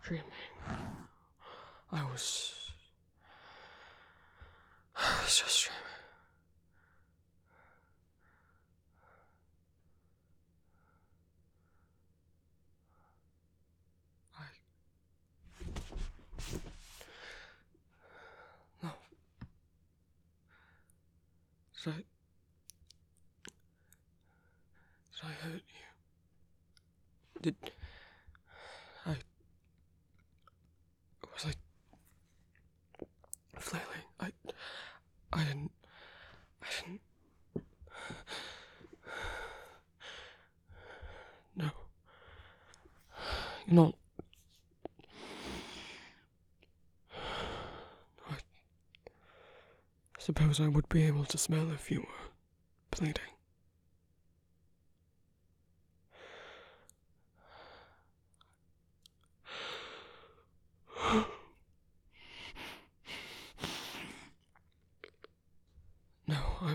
dreaming. I was just dreaming. No. Did I hurt you? Was I flailing? I didn't. No. You're not. I suppose I would be able to smell if you were bleeding. No,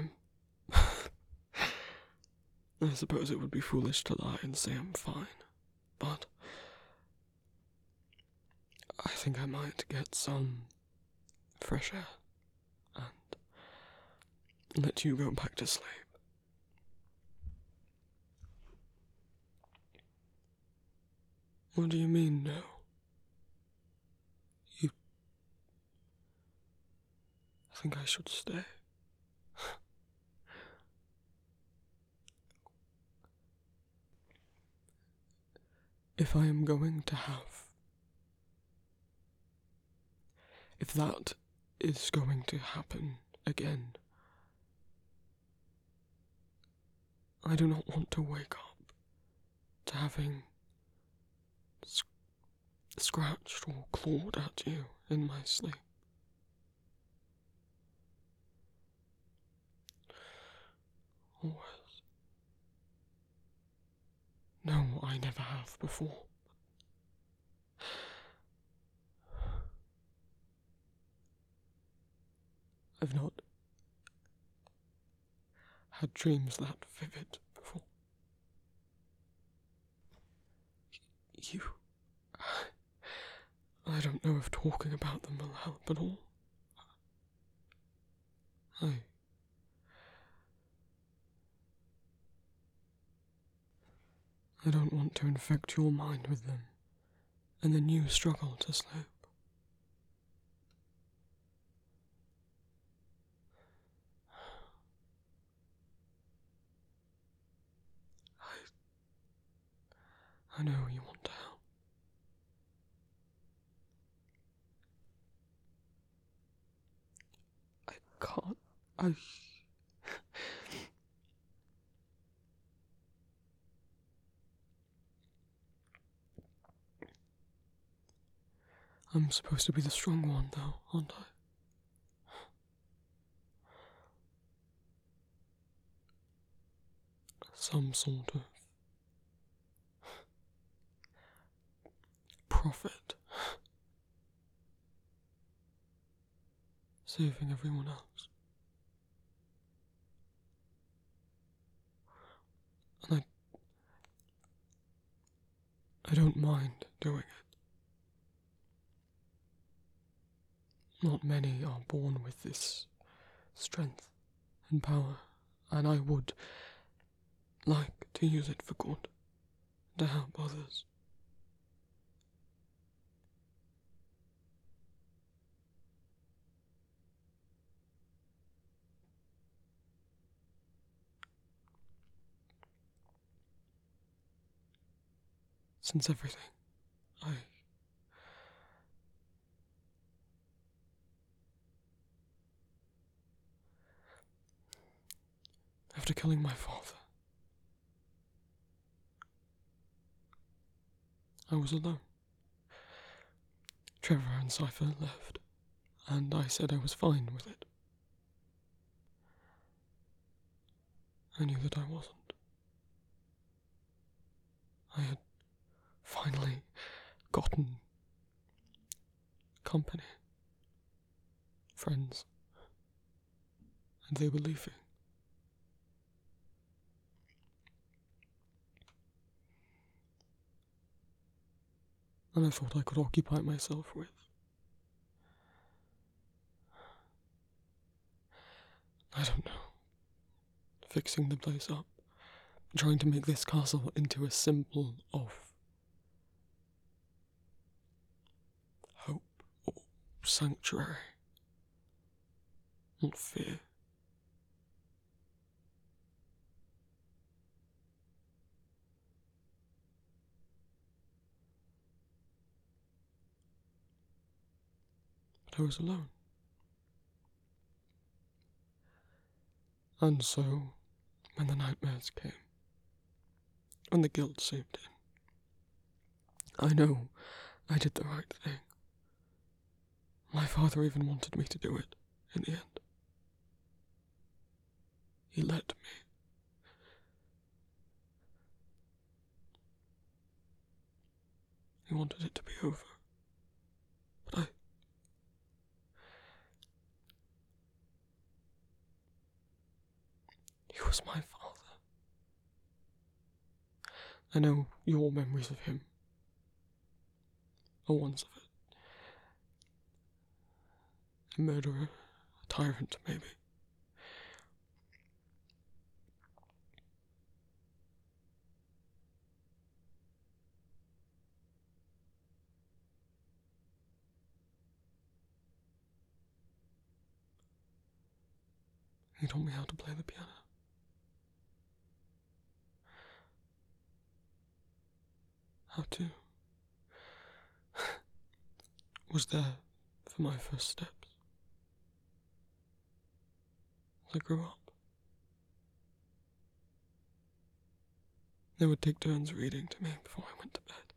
I suppose it would be foolish to lie and say I'm fine, but I think I might get some fresh air and let you go back to sleep. What do you mean, no? You think I should stay? If I am going to have... If that is going to happen again, I do not want to wake up to having scratched or clawed at you in my sleep. Always. No, I never have before. I've not had dreams that vivid before. You... I don't know if talking about them will help at all. I don't want to infect your mind with them, and then you struggle to sleep. I know you want to help. I can't. I'm supposed to be the strong one, though, aren't I? Some sort of prophet, saving everyone else. And I don't mind doing it. Not many are born with this strength and power, and I would like to use it for good, to help others. Since everything, after killing my father, I was alone. Trevor and Cypher left, and I said I was fine with it. I knew that I wasn't. I had finally gotten company, friends, and they were leaving. and I thought I could occupy myself with. I don't know. Fixing the place up, trying to make this castle into a symbol of hope or sanctuary, not fear. But I was alone. And so, when the nightmares came, when the guilt seeped in, I know I did the right thing. My father even wanted me to do it, in the end. He let me. He wanted it to be over. But he was my father. I know your memories of him are ones of it. A murderer, a tyrant, maybe. He taught me how to play the piano. How to was there for my first steps as I grew up. They would take turns reading to me before I went to bed.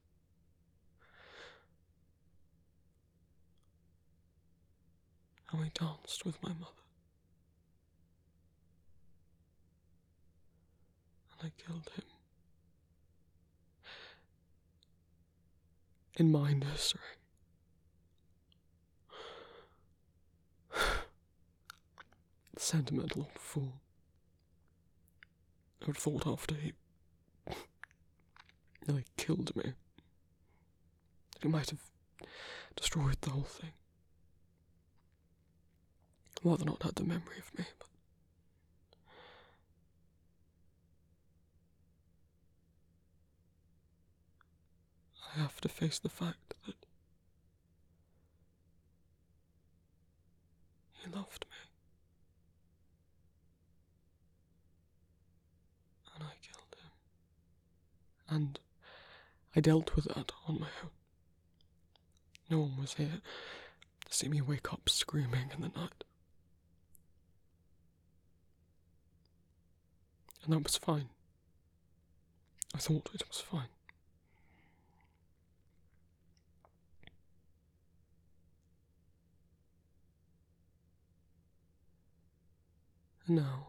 And we danced with my mother. And I killed him. In my nursery. Sentimental old fool. I would have thought after he nearly killed me, that he might have destroyed the whole thing. Rather not had the memory of me, but I have to face the fact that he loved me. And I killed him. And I dealt with that on my own. No one was here to see me wake up screaming in the night. And that was fine. I thought it was fine. And now,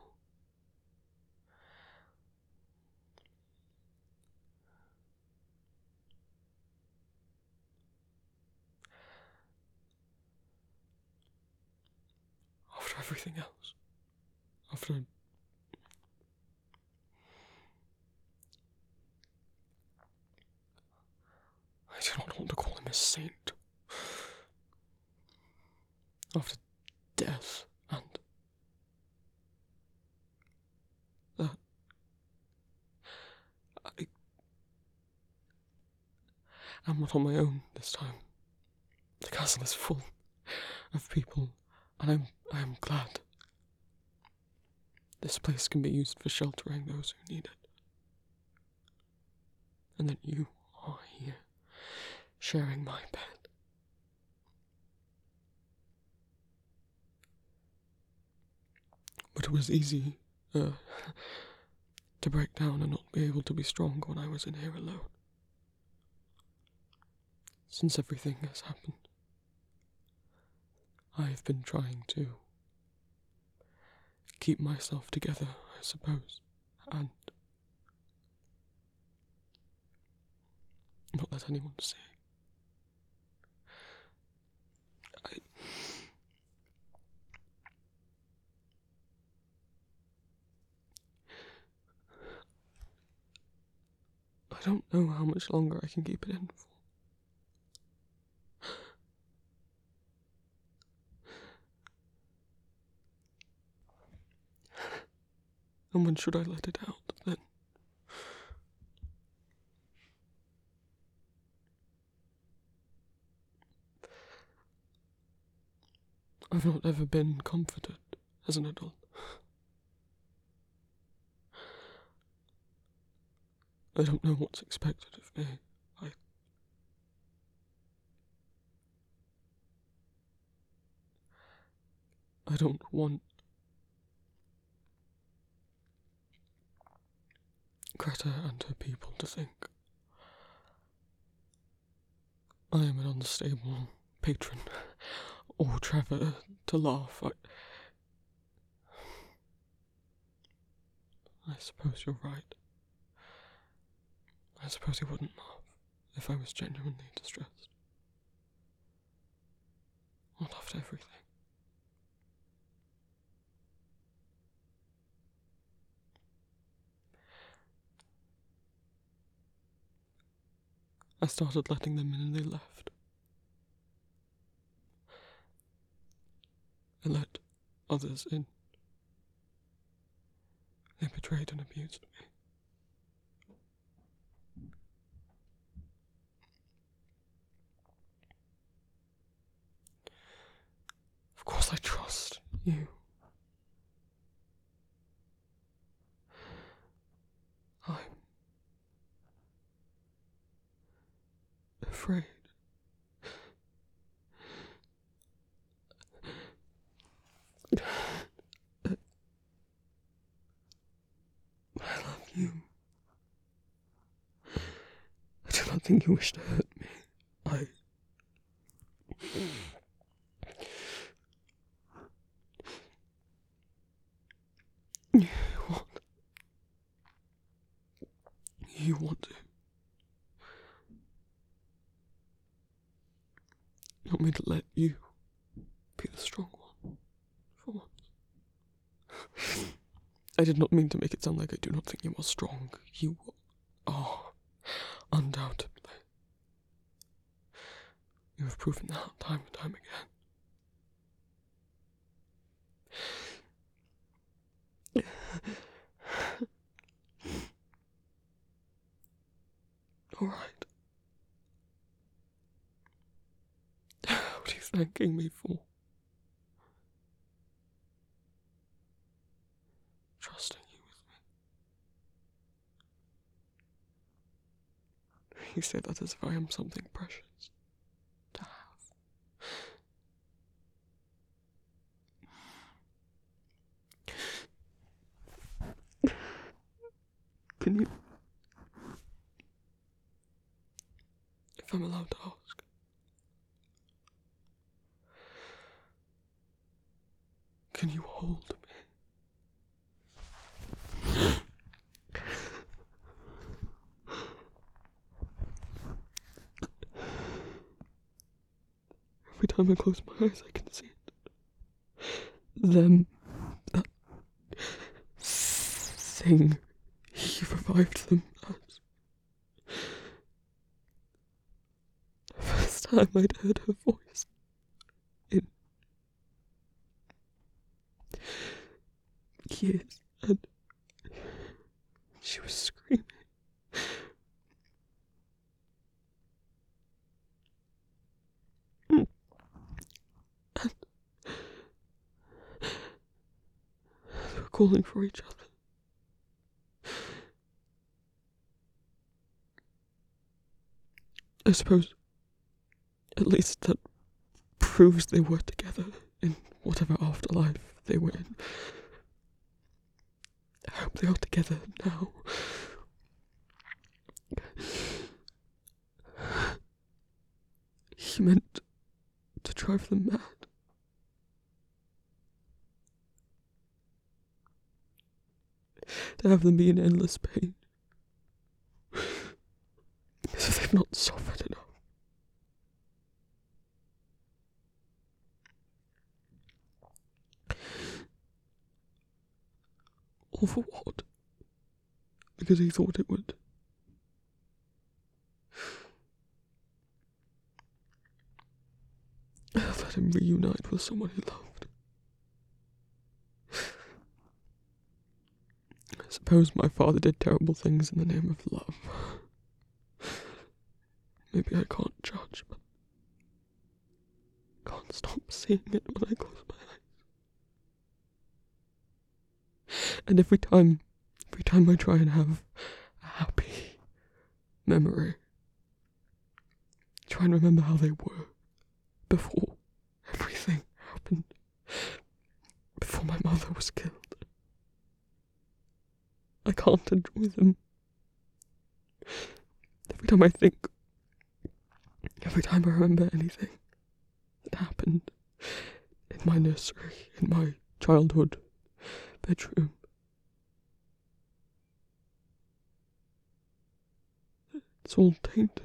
after everything else, after I do not want to call him a saint. After death and that, I'm not on my own this time. The castle is full of people, and I am glad. This place can be used for sheltering those who need it. And that you are here, sharing my bed. But it was easy to break down and not be able to be strong when I was in here alone. Since everything has happened, I've been trying to keep myself together, I suppose, and not let anyone see. I don't know how much longer I can keep it in for. And when should I let it out, then? I've not ever been comforted as an adult. I don't know what's expected of me. I don't want Greta and her people to think I am an unstable patron, or Trevor to laugh. I suppose you're right. I suppose he wouldn't laugh if I was genuinely distressed. Not after everything. I started letting them in and they left. I let others in. They betrayed and abused me. Of course I trust you. I'm afraid. I love you. I do not think you wish to hurt me. You want to. You want me to let you be the strong one, for once. I did not mean to make it sound like I do not think you are strong. You are, undoubtedly. You have proven that time and time again. Alright. What are you thanking me for? Trusting you with me. You say that as if I am something precious to have. Can you... If I'm allowed to ask. Can you hold me? Every time I close my eyes, I can see it. Them. That thing. He revived them as. The first time I'd heard her voice. In years, and she was screaming. And they were calling for each other. I suppose, at least that proves they were together in whatever afterlife they were in. I hope they are together now. He meant to drive them mad. To have them be in endless pain. So they've not suffered enough. All for what? Because he thought it would. Let him reunite with someone he loved. suppose my father did terrible things in the name of love. Maybe I can't judge, but I can't stop seeing it when I close my eyes. And every time I try and have a happy memory, try and remember how they were before everything happened, before my mother was killed, I can't enjoy them. Every time I remember anything that happened in my nursery, in my childhood bedroom, it's all tainted.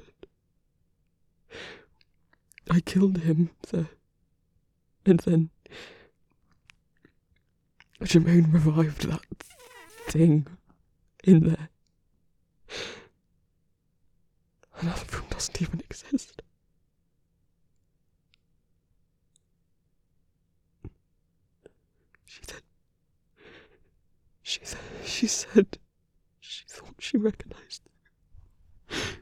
I killed him there, and then Jermaine revived that thing in there. Another room doesn't even exist. She said she thought she recognized it.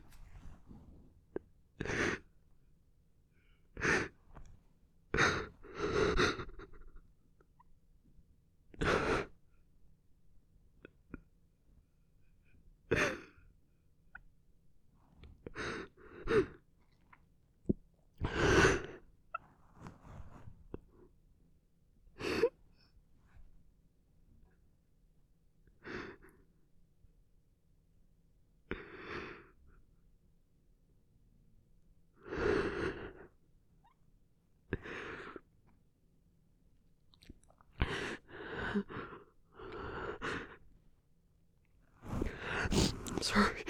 Sorry.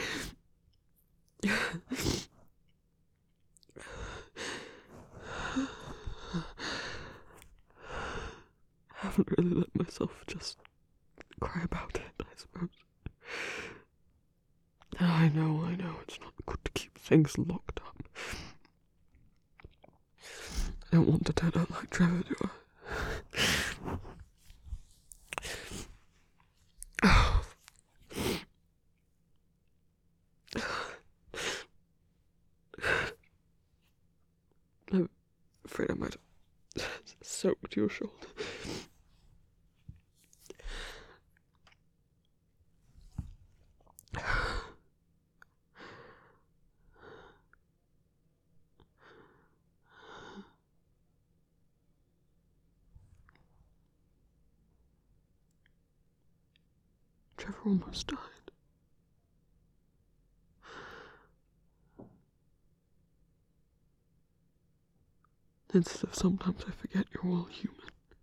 I haven't really let myself just cry about it, I suppose. I know, it's not good to keep things locked up. I don't want to turn out like Trevor, do I? I'm afraid I might have soaked your shoulder. Trevor almost died. Instead of sometimes I forget you're all human.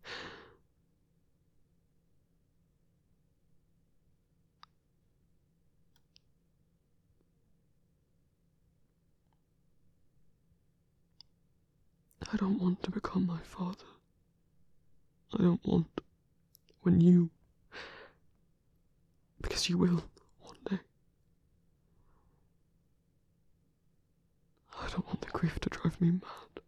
I don't want to become my father. I don't want when you... Because you will, one day. I don't want the grief to drive me mad.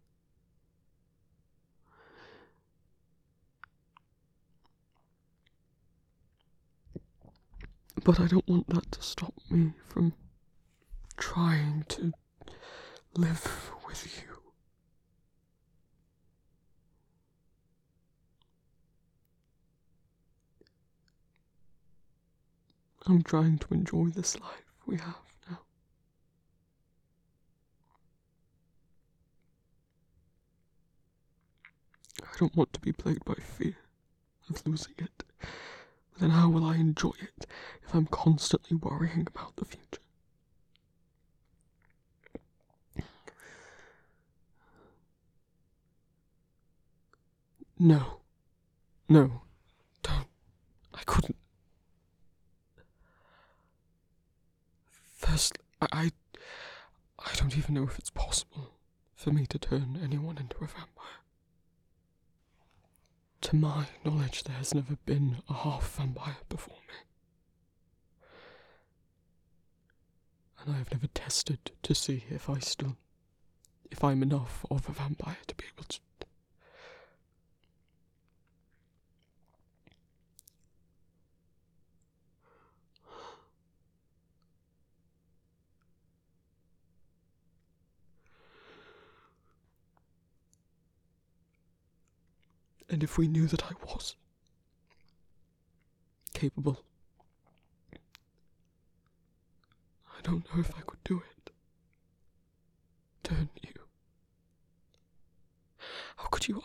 But I don't want that to stop me from trying to live with you. I'm trying to enjoy this life we have now. I don't want to be plagued by fear of losing it. But then how will I enjoy it if I'm constantly worrying about the future? No, don't. I couldn't. First, I don't even know if it's possible for me to turn anyone into a vampire. To my knowledge, there has never been a half vampire before me. And I have never tested to see if I'm enough of a vampire to be able to... And if we knew that I was capable, I don't know if I could do it. Turn you. How could you?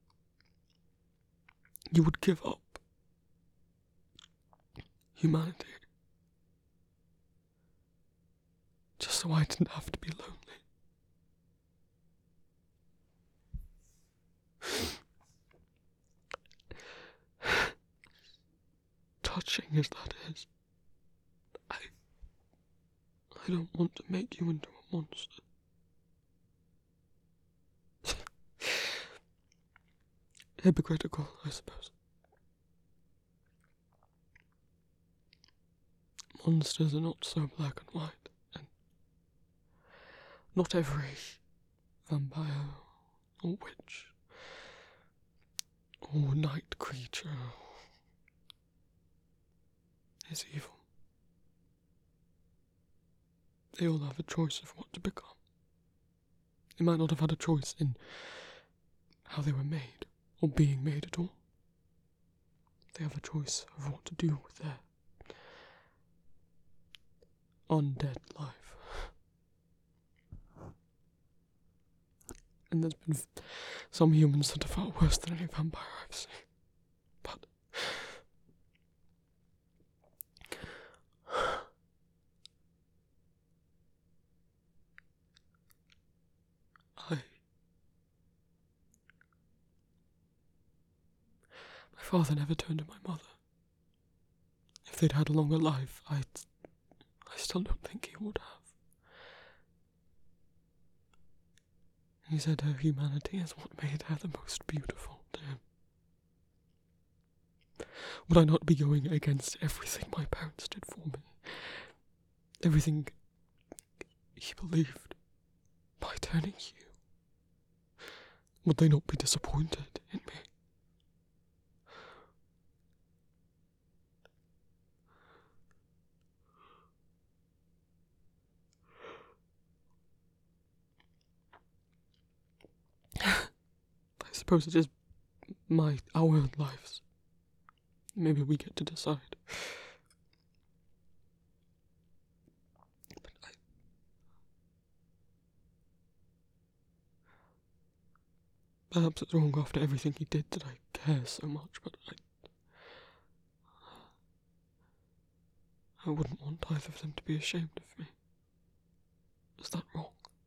You would give up humanity just so I didn't have to be lonely. Touching as that is, I don't want to make you into a monster. Hypocritical, I suppose. Monsters are not so black and white, and not every vampire or witch or night creature is evil. They all have a choice of what to become. They might not have had a choice in how they were made, or being made at all. They have a choice of what to do with their undead life. And there's been some humans that are far worse than any vampire I've seen. But my father never turned to my mother. If they'd had a longer life, I still don't think he would have. He said her humanity is what made her the most beautiful to him. Would I not be going against everything my parents did for me? Everything he believed by turning you? Would they not be disappointed in me? I suppose it is our lives. Maybe we get to decide. But perhaps it's wrong after everything he did that I care so much, but I wouldn't want either of them to be ashamed of me. Is that wrong?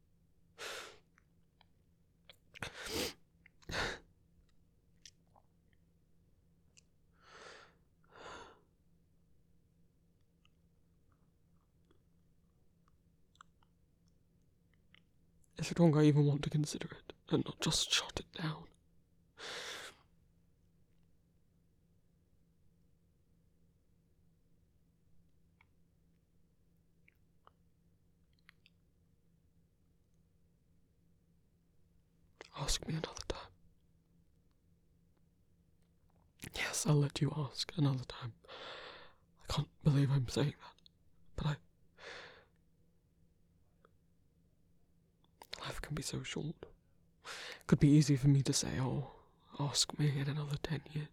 Is it wrong I even want to consider it, and not just shut it down? Ask me another time. Yes, I'll let you ask another time. I can't believe I'm saying that, but life can be so short. It could be easy for me to say, oh, ask me in another 10 years.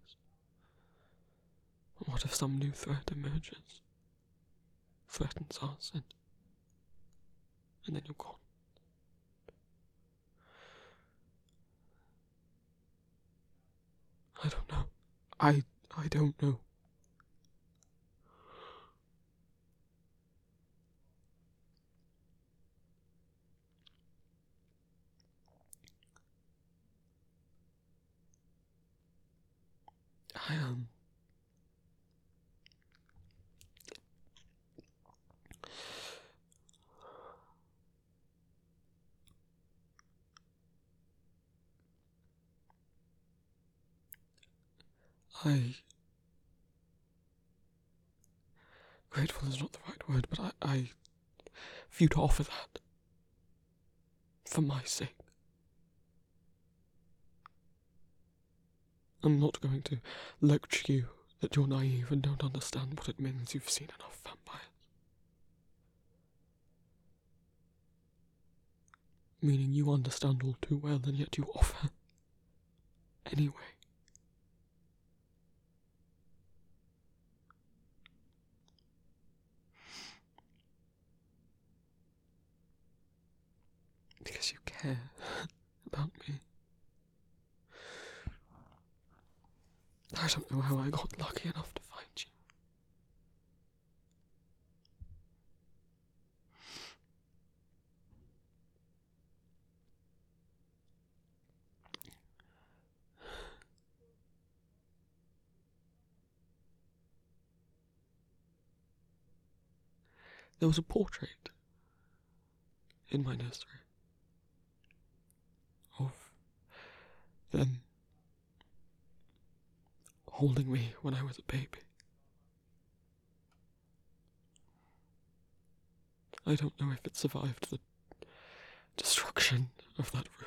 But what if some new threat emerges? Threatens us, and then you're gone. I don't know. I don't know. I am. Grateful is not the right word, but I for you to offer that. For my sake. I'm not going to lecture you that you're naive and don't understand what it means you've seen enough vampires. Meaning you understand all too well and yet you offer anyway. Because you care about me. I don't know how I got lucky enough to find you. There was a portrait in my nursery of them holding me when I was a baby. I don't know if it survived the destruction of that room.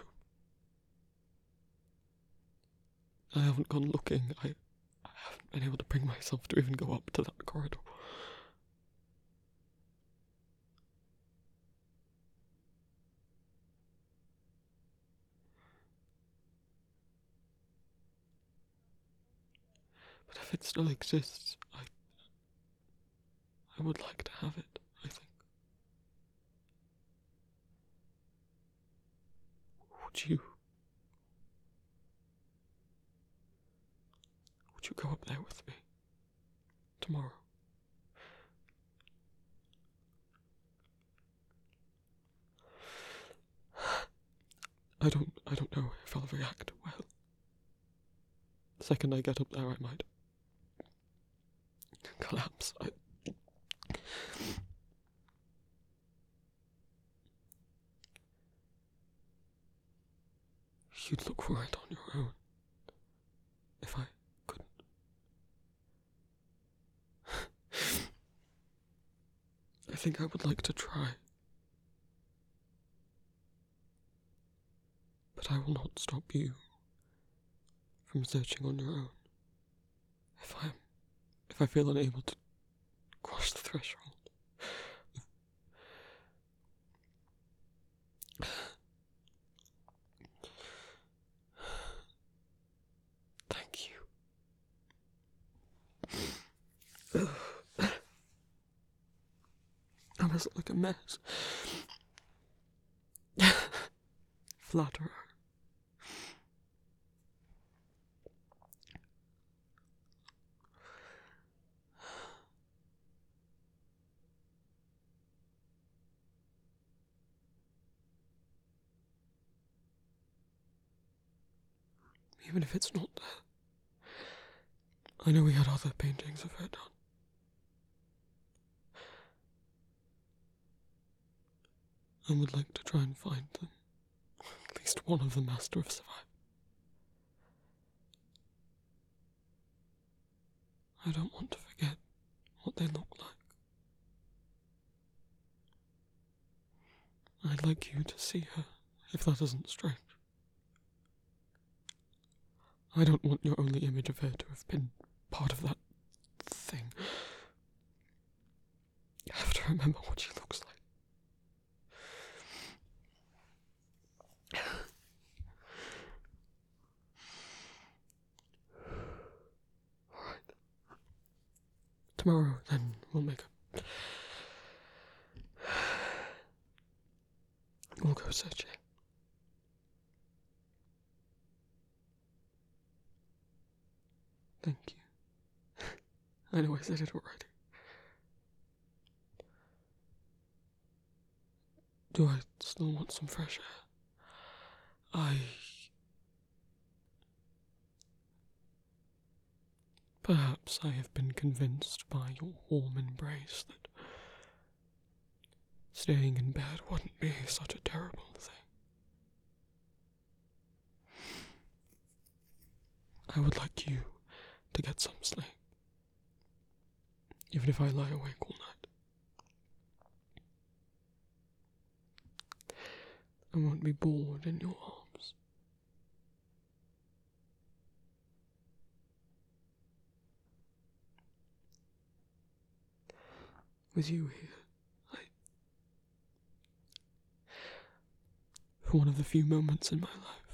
I haven't gone looking. I haven't been able to bring myself to even go up to that corridor. But if it still exists, I would like to have it, I think. Would you go up there with me tomorrow? I don't know if I'll react well. The second I get up there, I might collapse. You'd look for it on your own, if I couldn't. I think I would like to try. But I will not stop you from searching on your own. If I feel unable to cross the threshold. Thank you. I must look like a mess. Flatterer. Even if it's not there. I know we had other paintings of her done. I would like to try and find them. At least one of them has to have survived. I don't want to forget what they look like. I'd like you to see her, if that isn't strange. I don't want your only image of her to have been part of that thing. I have to remember what she looks like. Alright. Tomorrow, then, we'll go searching. Thank you. I know I said it already. Do I still want some fresh air? Perhaps I have been convinced by your warm embrace that staying in bed wouldn't be such a terrible thing. I would like you to get some sleep, even if I lie awake all night. I won't be bored in your arms. With you here, for one of the few moments in my life,